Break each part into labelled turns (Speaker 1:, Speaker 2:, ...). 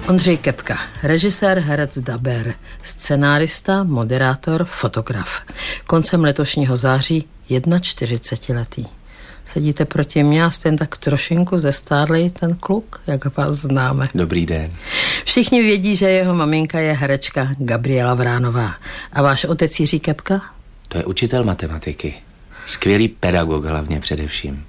Speaker 1: Ondřej Kepka, režisér, herec, dabér, scenárista, moderátor, fotograf. Koncem letošního září 41letý. Sedíte proti mně a jste tak trošinku zestárlej ten kluk, jak vás známe.
Speaker 2: Dobrý den.
Speaker 1: Všichni vědí, že jeho maminka je herečka Gabriela Vránová. A váš otec Jiří Kepka?
Speaker 2: To je učitel matematiky. Skvělý pedagog hlavně především.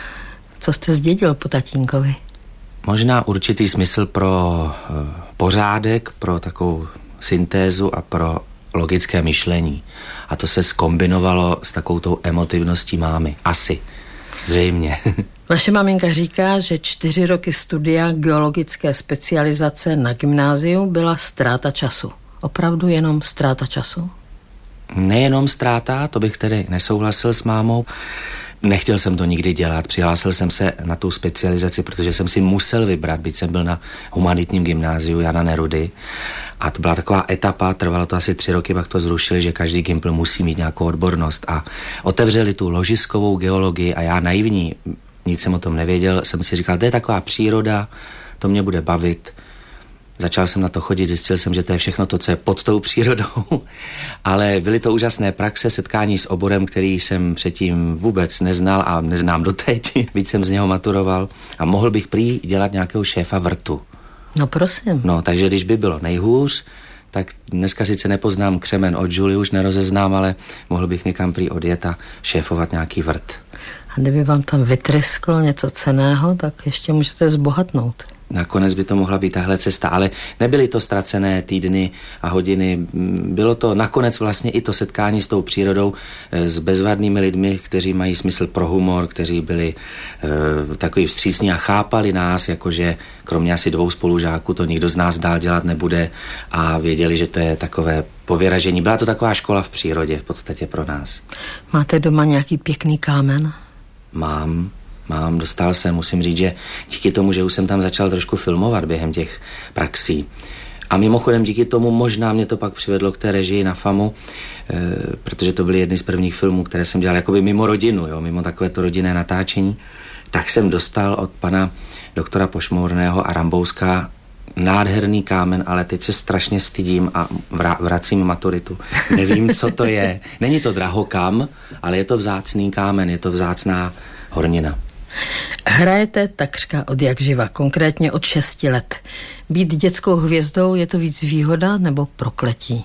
Speaker 1: Co jste zdědil po tatínkovi?
Speaker 2: Možná určitý smysl pro pořádek, pro takovou syntézu a pro logické myšlení. A to se zkombinovalo s takovou tou emotivností mámy. Asi. Zřejmě.
Speaker 1: Vaše maminka říká, že 4 roky studia geologické specializace na gymnáziu byla ztráta času. Opravdu jenom ztráta času?
Speaker 2: Nejenom ztráta, to bych tedy nesouhlasil s mámou. Nechtěl jsem to nikdy dělat, přihlásil jsem se na tu specializaci, protože jsem si musel vybrat, byť jsem byl na humanitním gymnáziu Jana Nerudy. A to byla taková etapa, trvalo to asi 3 roky, pak to zrušili, že každý gympl musí mít nějakou odbornost. A otevřeli tu ložiskovou geologii a já naivní, nic jsem o tom nevěděl, jsem si říkal, to je taková příroda, to mě bude bavit. Začal jsem na to chodit, zjistil jsem, že to je všechno to, co je pod tou přírodou, ale byly to úžasné praxe, setkání s oborem, který jsem předtím vůbec neznal a neznám doteď. Víc jsem z něho maturoval a mohl bych prý dělat nějakého šéfa vrtu.
Speaker 1: No prosím.
Speaker 2: No, takže když by bylo nejhůř, tak dneska sice nepoznám křemen od žuly, už nerozeznám, ale mohl bych někam prý odjet a šéfovat nějaký vrt.
Speaker 1: A kdyby vám tam vytrysklo něco cenného, tak ještě můžete zbohatnout.
Speaker 2: Nakonec by to mohla být tahle cesta, ale nebyly to ztracené týdny a hodiny. Bylo to nakonec vlastně i to setkání s tou přírodou, s bezvadnými lidmi, kteří mají smysl pro humor, kteří byli takový vstřícní a chápali nás, jakože kromě asi 2 spolužáků to nikdo z nás dál dělat nebude a věděli, že to je takové povyražení. Byla to taková škola v přírodě v podstatě pro nás.
Speaker 1: Máte doma nějaký pěkný kámen?
Speaker 2: Mám, dostal jsem, musím říct, že díky tomu, že už jsem tam začal trošku filmovat během těch praxí. A mimochodem díky tomu možná mě to pak přivedlo k té režii na FAMu, protože to byly jedny z prvních filmů, které jsem dělal jakoby mimo rodinu, jo, mimo takové to rodinné natáčení. Tak jsem dostal od pana doktora Pošmourného a Rambouska nádherný kámen, ale teď se strašně stydím a vracím maturitu. Nevím, co to je. Není to drahokam, ale je to vzácný kámen, je to vzácná hornina.
Speaker 1: Hrajete takřka od jak živa, konkrétně od 6 let. Být dětskou hvězdou, je to víc výhoda nebo prokletí?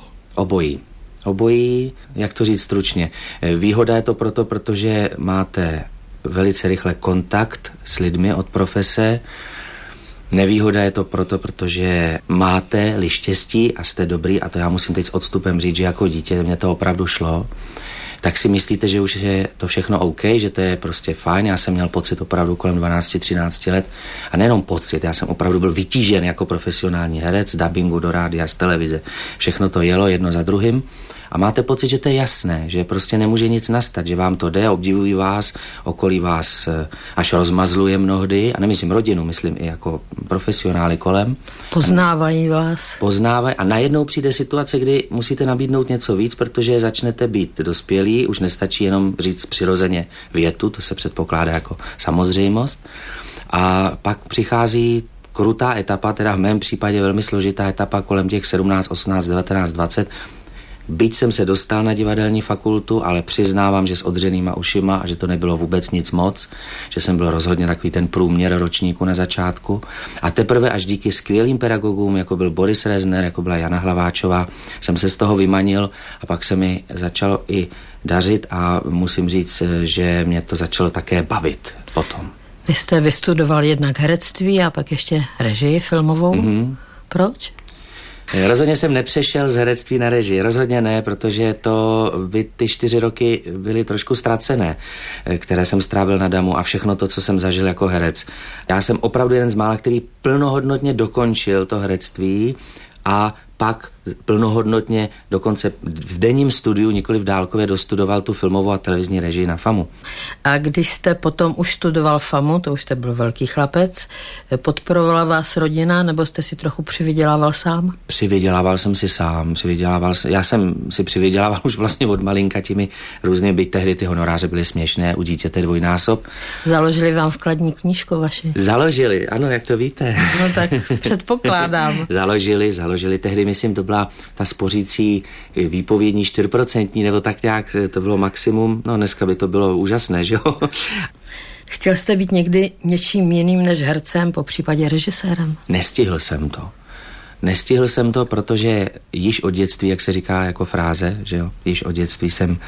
Speaker 1: Obojí,
Speaker 2: jak to říct stručně. Výhoda je to proto, protože máte velice rychle kontakt s lidmi od profese. Nevýhoda je to proto, protože máte-li štěstí a jste dobrý, a to já musím teď s odstupem říct, že jako dítě mě to opravdu šlo, tak si myslíte, že už je to všechno OK, že to je prostě fajn. Já jsem měl pocit opravdu kolem 12-13 let a nejenom pocit, já jsem opravdu byl vytížen jako profesionální herec, dabingu do rádia, z televize. Všechno to jelo jedno za druhým a máte pocit, že to je jasné, že prostě nemůže nic nastat, že vám to jde, obdivují vás, okolí vás až rozmazluje mnohdy, a nemyslím rodinu, myslím i jako profesionály kolem.
Speaker 1: Poznávají vás.
Speaker 2: Poznávají a najednou přijde situace, kdy musíte nabídnout něco víc, protože začnete být dospělí, už nestačí jenom říct přirozeně větu, to se předpokládá jako samozřejmost. A pak přichází krutá etapa, teda v mém případě velmi složitá etapa kolem těch 17, 18, 19, 20. Byť jsem se dostal na divadelní fakultu, ale přiznávám, že s odřenýma ušima a že to nebylo vůbec nic moc, že jsem byl rozhodně takový ten průměr ročníku na začátku. A teprve až díky skvělým pedagogům, jako byl Boris Rezner, jako byla Jana Hlaváčová, jsem se z toho vymanil a pak se mi začalo i dařit a musím říct, že mě to začalo také bavit potom.
Speaker 1: Vy jste vystudoval jednak herectví a pak ještě režii filmovou. Mm-hmm. Proč?
Speaker 2: Rozhodně jsem nepřešel z herectví na režii, rozhodně ne, protože to by ty 4 roky byly trošku ztracené, které jsem strávil na Damu a všechno to, co jsem zažil jako herec. Já jsem opravdu jeden z mála, který plnohodnotně dokončil to herectví a pak plnohodnotně, dokonce v denním studiu, nikoli v dálkově, dostudoval tu filmovou a televizní režii na FAMu.
Speaker 1: A když jste potom už studoval FAMu, to už jste byl velký chlapec, podporovala vás rodina, nebo jste si trochu přivydělával sám?
Speaker 2: Přivydělával jsem si sám, já jsem si přivydělával už vlastně od malinka těmi různými, byť tehdy ty honoráře byly směšné, u dítěte dvojnásob.
Speaker 1: Založili vám vkladní knížku vaši?
Speaker 2: Založili, ano, jak to víte.
Speaker 1: No tak předpokládám.
Speaker 2: Založili, tehdy myslím, to byla ta spořící výpovědní 4% nebo tak nějak, to bylo maximum, no dneska by to bylo úžasné, že jo?
Speaker 1: Chtěl jste být někdy něčím jiným než hercem, po případě režisérem?
Speaker 2: Nestihl jsem to, protože již od dětství, jak se říká jako fráze, že jo, již od dětství jsem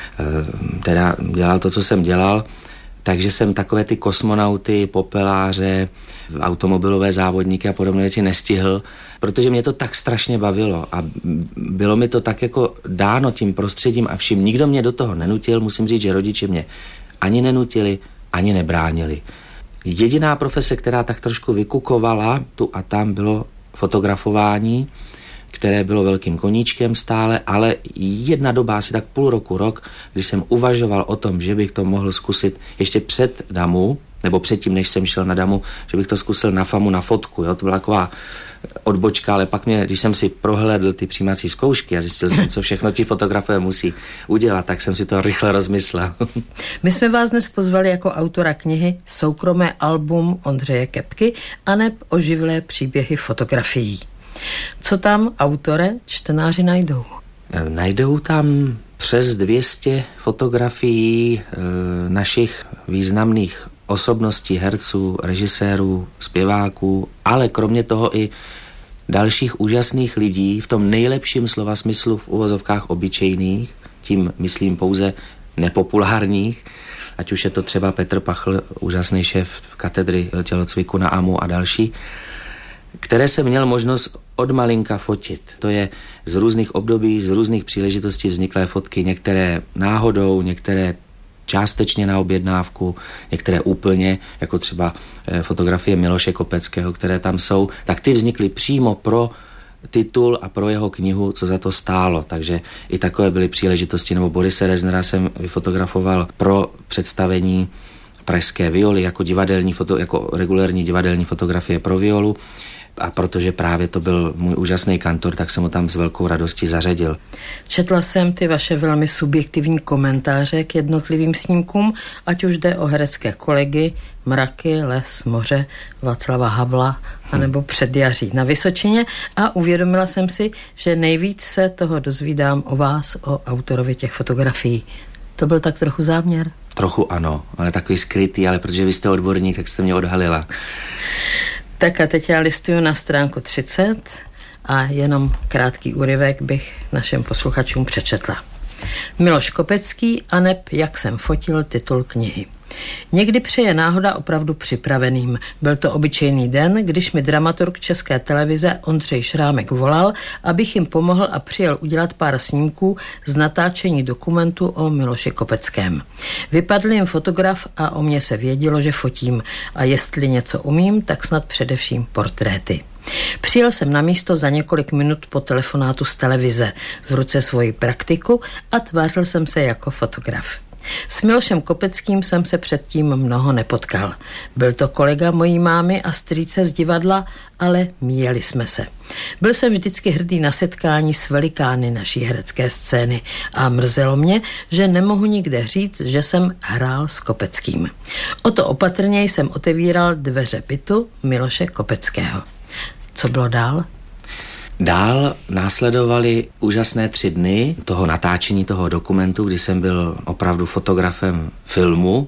Speaker 2: teda dělal to, co jsem dělal, takže jsem takové ty kosmonauty, popeláře, automobilové závodníky a podobné věci nestihl, protože mě to tak strašně bavilo a bylo mi to tak jako dáno tím prostředím a vším. Nikdo mě do toho nenutil, musím říct, že rodiče mě ani nenutili, ani nebránili. Jediná profese, která tak trošku vykukovala tu a tam, bylo fotografování, které bylo velkým koníčkem stále, ale jedna doba, asi tak půl roku, rok, když jsem uvažoval o tom, že bych to mohl zkusit ještě před Damu, nebo předtím, než jsem šel na Damu, že bych to zkusil na FAMu, na fotku, jo? To byla taková odbočka, ale pak když jsem si prohlédl ty přijímací zkoušky a zjistil jsem, co všechno ti fotografové musí udělat, tak jsem si to rychle rozmyslel.
Speaker 1: My jsme vás dnes pozvali jako autora knihy Soukromé album Ondřeje Kepky aneb Oživlé příběhy fotografií. Co tam, autore, čtenáři najdou?
Speaker 2: Najdou tam přes 200 fotografií našich významných osobností, herců, režisérů, zpěváků, ale kromě toho i dalších úžasných lidí v tom nejlepším slova smyslu v uvozovkách obyčejných, tím myslím pouze nepopulárních, ať už je to třeba Petr Pachl, úžasný šéf katedry tělocviku na AMU a další, které jsem měl možnost od malinka fotit. To je z různých období, z různých příležitostí vzniklé fotky, některé náhodou, některé částečně na objednávku, některé úplně, jako třeba fotografie Miloše Kopeckého, které tam jsou, tak ty vznikly přímo pro titul a pro jeho knihu, co za to stálo. Takže i takové byly příležitosti, nebo Borise Reznera jsem vyfotografoval pro představení Pražské violy jako jako regulérní divadelní fotografie pro violu. A protože právě to byl můj úžasný kantor, tak jsem ho tam s velkou radostí zařadil.
Speaker 1: Četla jsem ty vaše velmi subjektivní komentáře k jednotlivým snímkům, ať už jde o herecké kolegy, Mraky, Les, moře, Václava Havla, anebo Předjaří na Vysočině a uvědomila jsem si, že nejvíc se toho dozvídám o vás, o autorovi těch fotografií. To byl tak trochu záměr?
Speaker 2: Trochu ano, ale takový skrytý, ale protože vy jste odborník, tak jste mě odhalila.
Speaker 1: Tak a teď já listuju na stránku 30 a jenom krátký úryvek bych našim posluchačům přečetla. Miloš Kopecký aneb Jak jsem fotil, titul knihy. Někdy přeje náhoda opravdu připraveným. Byl to obyčejný den, když mi dramaturg České televize Ondřej Šrámek volal, abych jim pomohl a přijel udělat pár snímků z natáčení dokumentu o Miloši Kopeckém. Vypadl jim fotograf a o mě se vědělo, že fotím a jestli něco umím, tak snad především portréty. Přijel jsem na místo za několik minut po telefonátu z televize, v ruce svoji praktiku a tvářil jsem se jako fotograf. S Milošem Kopeckým jsem se předtím mnoho nepotkal. Byl to kolega mojí mámy a strýce z divadla, ale míjeli jsme se. Byl jsem vždycky hrdý na setkání s velikány naší herecké scény a mrzelo mě, že nemohu nikde říct, že jsem hrál s Kopeckým. O to opatrněji jsem otevíral dveře bytu Miloše Kopeckého. Co bylo dál?
Speaker 2: Dál následovaly úžasné 3 dny toho natáčení toho dokumentu, kdy jsem byl opravdu fotografem filmu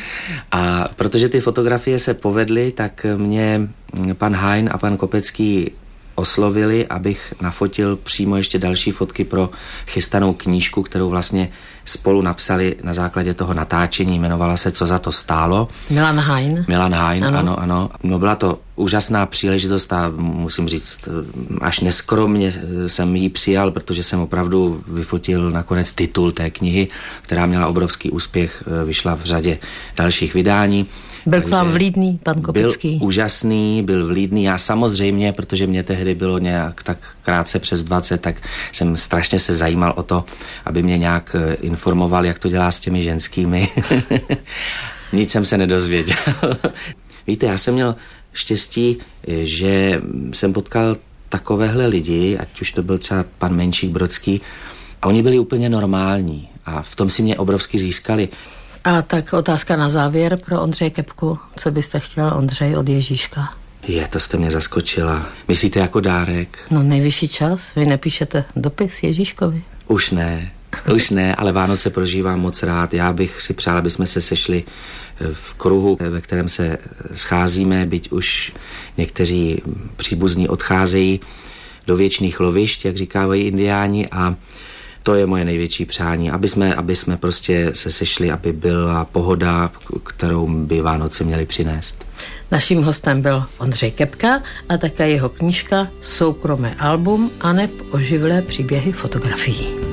Speaker 2: a protože ty fotografie se povedly, tak mě pan Hein a pan Kopecký oslovili, abych nafotil přímo ještě další fotky pro chystanou knížku, kterou vlastně spolu napsali na základě toho natáčení, jmenovala se Co za to stálo.
Speaker 1: Milan Hein,
Speaker 2: ano. No byla to úžasná příležitost a musím říct, až neskromně jsem ji přijal, protože jsem opravdu vyfotil nakonec titul té knihy, která měla obrovský úspěch, vyšla v řadě dalších vydání.
Speaker 1: Byl k vám vlídný, pan Kopecký?
Speaker 2: Byl úžasný, byl vlídný. Já samozřejmě, protože mě tehdy bylo nějak tak krátce přes 20, tak jsem strašně se zajímal o to, aby mě nějak informoval, jak to dělá s těmi ženskými. Nic jsem se nedozvěděl. Víte, já jsem měl štěstí, že jsem potkal takovéhle lidi, ať už to byl třeba pan Menšík Brodský, a oni byli úplně normální a v tom si mě obrovsky získali.
Speaker 1: A tak otázka na závěr pro Ondřeje Kepku. Co byste chtěl, Ondřej, od Ježíška?
Speaker 2: To jste mě zaskočila. Myslíte jako dárek?
Speaker 1: No nejvyšší čas. Vy nepíšete dopis Ježíškovi?
Speaker 2: Už ne, ale Vánoce prožívám moc rád. Já bych si přál, aby jsme se sešli v kruhu, ve kterém se scházíme, byť už někteří příbuzní odcházejí do věčných lovišť, jak říkávají indiáni, a to je moje největší přání, aby jsme prostě se sešli, aby byla pohoda, kterou by Vánoce měly přinést.
Speaker 1: Naším hostem byl Ondřej Kepka a také jeho knížka Soukromé album aneb oživlé příběhy fotografií.